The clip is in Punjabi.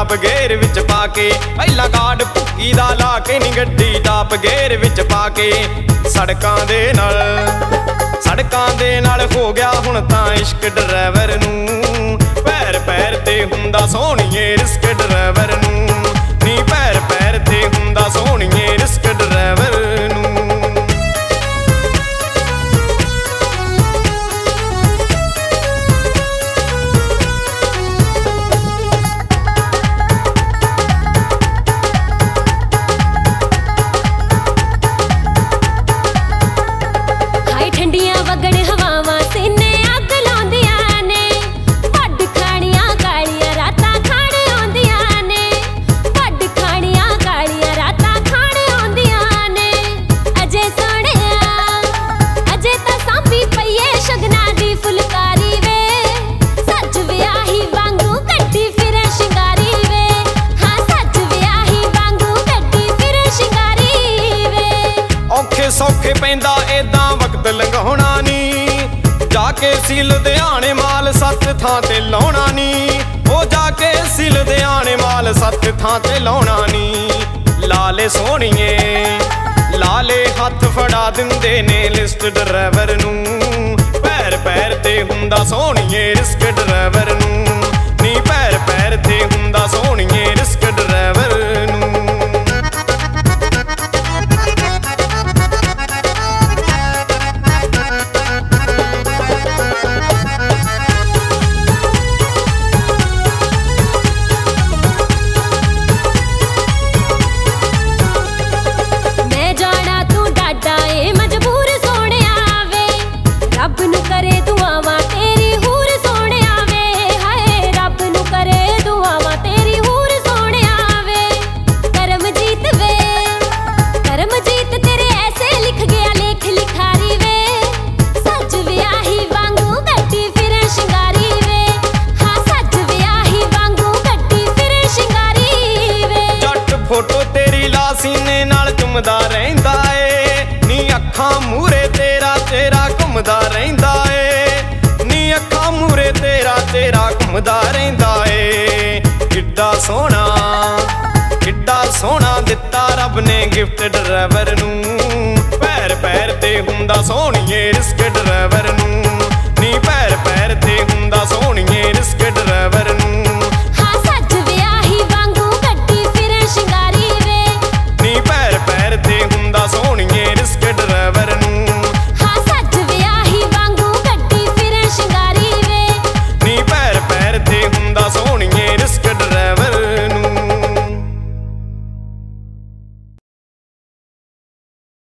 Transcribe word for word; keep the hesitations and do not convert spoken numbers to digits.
ਟਾਪ ਗੇਰ ਵਿੱਚ ਪਾ ਕੇ। ਪਹਿਲਾਂ ਕਾਰਡ ਭੁੱਕੀ ਦਾ ਲਾ ਕੇ ਨੀ ਗੱਡੀ ਟਾਪ ਗੇਰ ਵਿੱਚ ਪਾ ਕੇ। ਸੜਕਾਂ ਦੇ ਨਾਲ ਸੜਕਾਂ ਦੇ ਨਾਲ ਹੋ ਗਿਆ ਹੁਣ ਤਾਂ ਇਸ਼ਕ ਡਰਾਈਵਰ ਨੂੰ। ਪੈਰ ਪੈਰ ਤੇ ਹੁੰਦਾ ਸੋਹਣੀਏ ਰਿਸਕ ਡਰਾਈਵਰ ਨੂੰ ਨੀ। ਪੈਰ ਪੈਰ ਤੇ ਹੁੰਦਾ ਸੋਹਣੀਏ ਰਿਸਕ ਡਰਾਈਵਰ ਨੂੰ। ਠੰਡੀਆਂ ਵਗਣ ਹਵਾਵਾਂ ਸੀਨੇ ਅੱਗ ਲਾਉਂਦੀਆਂ ਨੇ। ਵੱਢ ਖਾਣੀਆਂ ਕਾਲੀਆਂ ਰਾਤਾਂ ਖਾਣ ਆਉਂਦੀਆਂ ਨੇ। ਵੱਢ ਖਾਣੀਆਂ ਕਾਲੀਆਂ ਰਾਤਾਂ ਖਾਣ ਆਉਂਦੀਆਂ ਨੇ। ਅਜੇ ਸੋਹਣਿਆ ਅਜੇ ਤਾਂ ਸਾਂਭੀ ਪਈਏ ਸ਼ਗਨਾਂ ਦੀ ਫੁਲਕਾਰੀ ਵੇ। ਸੱਜ ਵਿਆਹੀ ਵਾਂਗੂ ਕੱਢੀ ਫਿਰੇ ਸ਼ਿੰਗਾਰੀ ਵੇ। ਹਾਂ ਸੱਜ ਵਿਆਹੀ ਵਾਂਗੂ ਕੱਢੀ ਫਿਰੇ ਸ਼ਿੰਗਾਰੀ ਵੇ। ਔਖੇ ਸੌਖੇ ਪੈਂਦਾ ਏਦਾਂ ਵਕਤ ਲੰਘਾਉਣਾ ਨੀ। ਜਾ ਕੇ ਸੀ ਲੁਧਿਆਣੇ ਮਾਲ ਸੱਤ ਥਾਂ ਤੇ ਲਾਉਣਾ ਨੀ। ਉਹ ਜਾ ਕੇ ਸੀ ਲੁਧਿਆਣੇ ਮਾਲ ਸੱਤ ਥਾਂ ਤੇ ਲਾਉਣਾ ਨੀ। ਲਾਲੇ ਸੋਹਣੀਏ ਲਾਲੇ ਹੱਥ ਫੜਾ ਦਿੰਦੇ ਨੇ ਲਿਸਟ ਡਰਾਈਵਰ ਨੂੰ। ਪੈਰ ਪੈਰ ਤੇ ਹੁੰਦਾ ਸੋਹਣੀਏ ਰਿਸਕ ਡਰਾਈਵਰ ਨੂੰ ਨੀ। ਪੈਰ ਪੈਰ ਤੇ ਹੁੰਦਾ ਸੋਹਣੀਏ ਰਿਸਕ ਡਰਾਈਵਰ ਨੂੰ। ਰੱਬ ਨੂੰ ਕਰੇ ਦੁਆਵਾਂ ਤੇਰੀ ਹੂਰ ਸੋਹਣਿਆ ਵੇ। ਹਾਏ ਰੱਬ ਨੂੰ ਕਰੇ ਦੁਆਵਾਂ ਤੇਰੀ ਹੂਰ ਸੋਹਣਿਆ ਵੇ। ਕਰਮਜੀਤ ਵੇ ਕਰਮਜੀਤ ਤੇਰੇ ਐਸੇ ਲਿਖ ਗਿਆ ਲੇਖ ਲਿਖਾਰੀ ਵੇ। ਸੱਜ ਵਿਆਹੀ ਵਾਂਗੂ ਗੱਡੀ ਫਿਰੇ ਸ਼ਿੰਗਾਰੀ ਵੇ। ਹਾਂ ਸੱਜ ਵਿਆਹੀ ਵਾਂਗੂ ਗੱਡੀ ਫਿਰੇ ਸ਼ਿੰਗਾਰੀ ਵੇ। ਜੱਟ ਫੋਟੋ ਤੇਰੀ ਲਾ ਸੀਨੇ ਨਾਲ ਚੁੰਮਦਾ ਰਹਿੰਦਾ ਏ ਨੀ। ਅੱਖਾਂ ਮੂਰੇ ਤੇਰਾ ਤੇਰਾ ਘੁੰਮਦਾ ਰਹਿੰਦਾ ਏ ਨੀ। ਅੱਖਾਂ ਮੂਰੇ ਤੇਰਾ ਤੇਰਾ ਘੁੰਮਦਾ ਰਹਿੰਦਾ ਏ। ਕਿੱਡਾ ਸੋਹਣਾ ਕਿੱਡਾ ਸੋਹਣਾ ਦਿੱਤਾ ਰੱਬ ਨੇ ਗਿਫਟ ਡਰਾਈਵਰ ਨੂੰ। ਪੈਰ ਪੈਰ ਤੇ ਹੁੰਦਾ ਸੋਹਣੀਏ ਰਿਸਕ ਡਰਾਈਵਰ ਨੂੰ।